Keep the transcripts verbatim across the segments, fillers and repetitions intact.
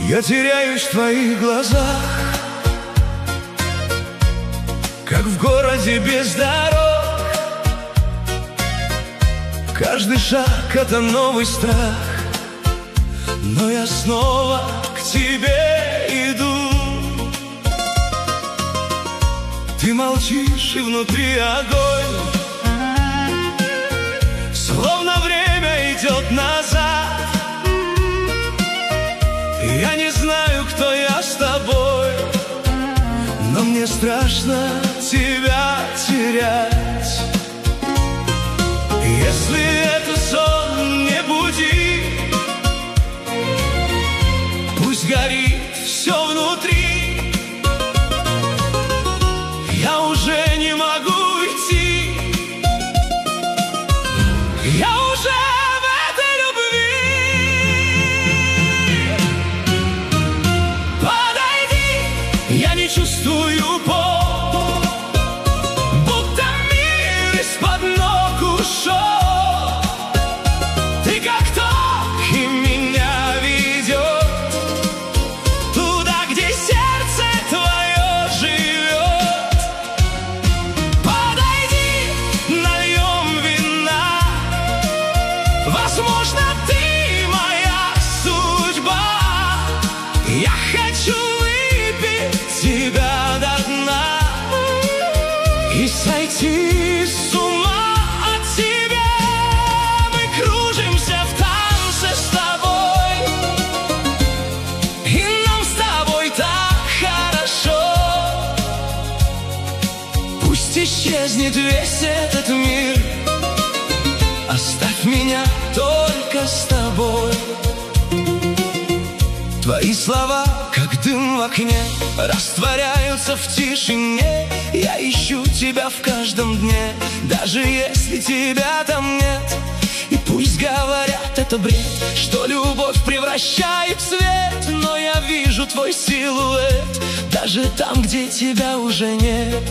Я теряюсь в твоих глазах, как в городе без дорог. Каждый шаг — это новый страх, но я снова к тебе иду. Ты молчишь, и внутри огонь, словно время идет назад. Я не знаю, кто я с тобой, но мне страшно тебя терять. Если это сон, не буди, пусть горит все внутри. Я уже не могу идти, я уже в этой любви. Подойди, я не чувствую пол, будто мир из-под ног ушел. Ты как ток, и меня ведет туда, где сердце твое живет. Подойди, нальем вина, возможно, ты моя судьба. Я хочу выпить тебя до дна и сойти с ума от тебя. Мы кружимся в танце с тобой, и нам с тобой так хорошо. Пусть исчезнет весь этот мир, оставь меня только с тобой. Твои слова, как дым в окне, растворяются в тишине. Я ищу тебя в каждом дне, даже если тебя там нет. И пусть говорят, это бред, что любовь превращает в свет, но я вижу твой силуэт даже там, где тебя уже нет.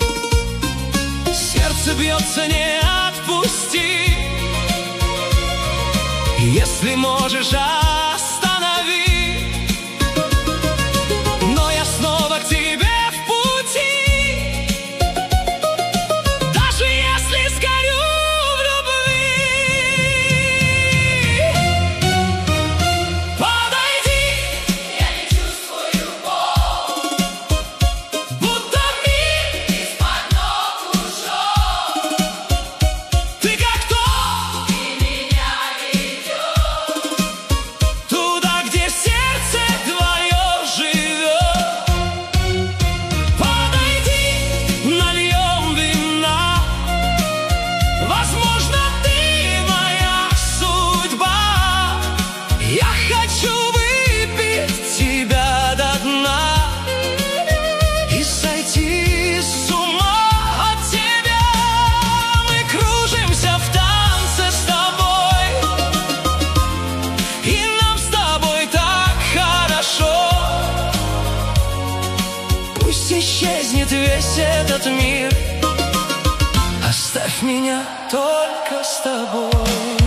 Сердце бьется, не отпусти, если можешь, останови. Но я снова к тебе в пути, даже если сгорю в любви. Подойди, я не чувствую пол, будто мир из-под ног ушел. Ты как ток, и меня ведет туда, где сердце твое живет. Подойди, нальем вина, возможно, ты моя судьба. Я хочу выпить тебя до дна и сойти с ума от тебя. Мы кружимся в танце с тобой, и нам с тобой так хорошо. Пусть исчезнет весь этот мир, оставь меня только с тобой.